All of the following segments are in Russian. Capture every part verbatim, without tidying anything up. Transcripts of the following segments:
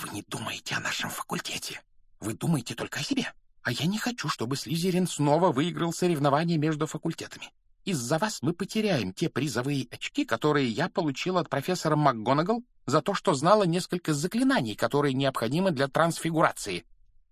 Вы не думаете о нашем факультете. Вы думаете только о себе. А я не хочу, чтобы Слизерин снова выиграл соревнования между факультетами. Из-за вас мы потеряем те призовые очки, которые я получил от профессора МакГонагал за то, что знала несколько заклинаний, которые необходимы для трансфигурации.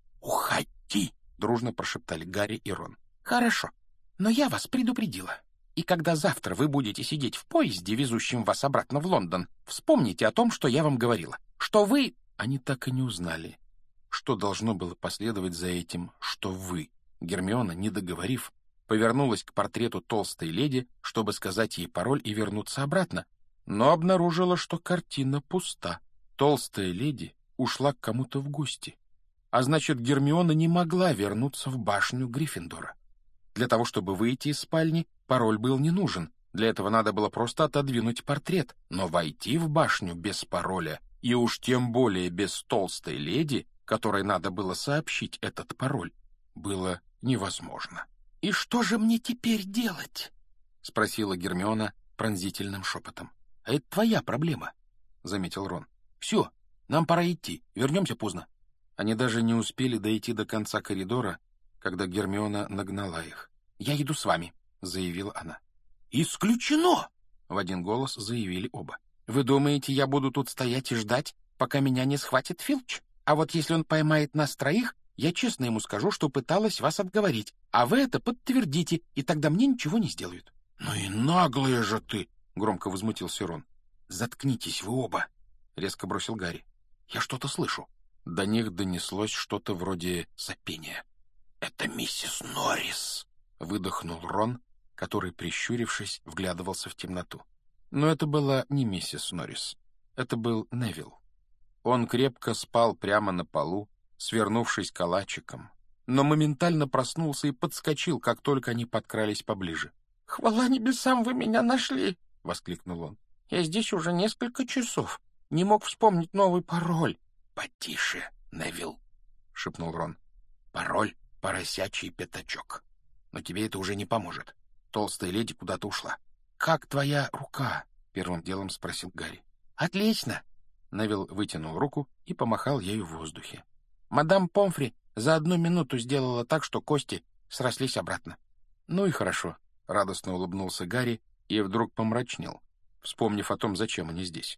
«Уходи!» — дружно прошептали Гарри и Рон. «Хорошо, но я вас предупредила. И когда завтра вы будете сидеть в поезде, везущем вас обратно в Лондон, вспомните о том, что я вам говорила, что вы...» Они так и не узнали, что должно было последовать за этим, что вы. Гермиона, не договорив, повернулась к портрету толстой леди, чтобы сказать ей пароль и вернуться обратно, но обнаружила, что картина пуста. Толстая леди ушла к кому-то в гости, а значит, Гермиона не могла вернуться в башню Гриффиндора. Для того, чтобы выйти из спальни, пароль был не нужен. Для этого надо было просто отодвинуть портрет, но войти в башню без пароля, и уж тем более без толстой леди, которой надо было сообщить этот пароль, было невозможно. «И что же мне теперь делать?» — спросила Гермиона пронзительным шепотом. «А это твоя проблема», — заметил Рон. «Все, нам пора идти, вернемся поздно». Они даже не успели дойти до конца коридора, когда Гермиона нагнала их. «Я иду с вами», — заявила она. «Исключено!» — в один голос заявили оба. «Вы думаете, я буду тут стоять и ждать, пока меня не схватит Филч? А вот если он поймает нас троих, я честно ему скажу, что пыталась вас отговорить, а вы это подтвердите, и тогда мне ничего не сделают». «Ну и наглая же ты!» — громко возмутился Рон. «Заткнитесь вы оба!» — резко бросил Гарри. «Я что-то слышу». До них донеслось что-то вроде сопения. «Это миссис Норрис!» — выдохнул Рон, который, прищурившись, вглядывался в темноту. Но это была не миссис Норрис. Это был Невилл. Он крепко спал прямо на полу, свернувшись калачиком, но моментально проснулся и подскочил, как только они подкрались поближе. «Хвала небесам, вы меня нашли!» — воскликнул он. «Я здесь уже несколько часов. Не мог вспомнить новый пароль». «Потише, Невилл!» — шепнул Рон. «Пароль — поросячий пятачок. Но тебе это уже не поможет. Толстая леди куда-то ушла». «Как твоя рука?» — первым делом спросил Гарри. «Отлично!» Невилл вытянул руку и помахал ею в воздухе. «Мадам Помфри за одну минуту сделала так, что кости срослись обратно». «Ну и хорошо», — радостно улыбнулся Гарри и вдруг помрачнел, вспомнив о том, зачем они здесь.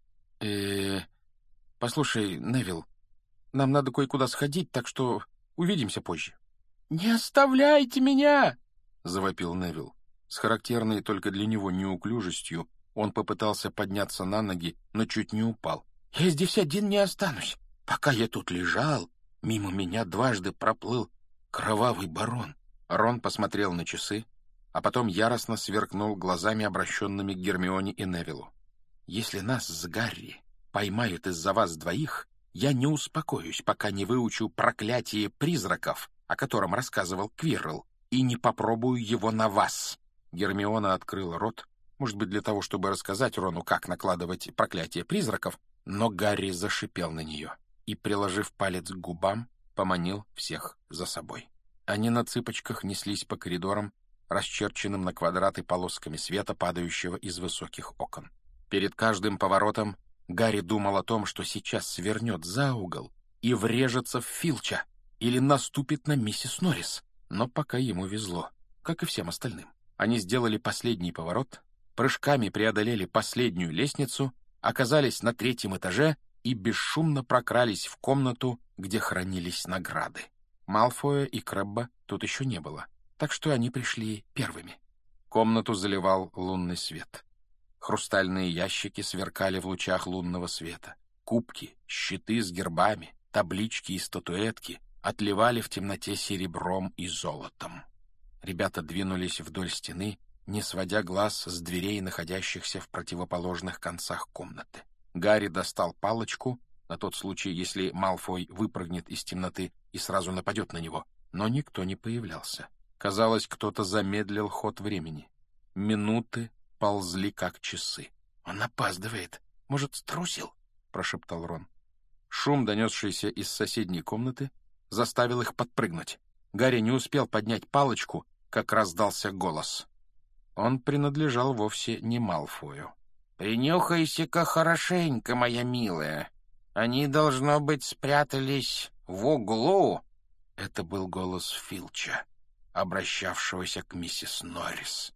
э Послушай, Невилл, нам надо кое-куда сходить, так что увидимся позже». «Не оставляйте меня!» — завопил Невилл. С характерной только для него неуклюжестью он попытался подняться на ноги, но чуть не упал. «Я здесь один не останусь. Пока я тут лежал, мимо меня дважды проплыл кровавый барон». Рон посмотрел на часы, а потом яростно сверкнул глазами, обращенными к Гермионе и Невиллу. «Если нас с Гарри поймают из-за вас двоих, я не успокоюсь, пока не выучу проклятие призраков, о котором рассказывал Квиррелл, и не попробую его на вас». Гермиона открыла рот, может быть, для того, чтобы рассказать Рону, как накладывать проклятие призраков, но Гарри зашипел на нее и, приложив палец к губам, поманил всех за собой. Они на цыпочках неслись по коридорам, расчерченным на квадраты полосками света, падающего из высоких окон. Перед каждым поворотом Гарри думал о том, что сейчас свернет за угол и врежется в Филча или наступит на миссис Норрис. Но пока ему везло, как и всем остальным. Они сделали последний поворот, прыжками преодолели последнюю лестницу, оказались на третьем этаже и бесшумно прокрались в комнату, где хранились награды. Малфоя и Крэбба тут еще не было, так что они пришли первыми. Комнату заливал лунный свет. Хрустальные ящики сверкали в лучах лунного света. Кубки, щиты с гербами, таблички и статуэтки отливали в темноте серебром и золотом. Ребята двинулись вдоль стены, не сводя глаз с дверей, находящихся в противоположных концах комнаты. Гарри достал палочку, на тот случай, если Малфой выпрыгнет из темноты и сразу нападет на него, но никто не появлялся. Казалось, кто-то замедлил ход времени. Минуты ползли, как часы. «Он опаздывает. Может, струсил?» — прошептал Рон. Шум, донесшийся из соседней комнаты, заставил их подпрыгнуть. Гарри не успел поднять палочку, как раздался голос. Он принадлежал вовсе не Малфою. «Принюхайся-ка хорошенько, моя милая. Они, должно быть, спрятались в углу. Это был голос Филча, обращавшегося к миссис Норрис.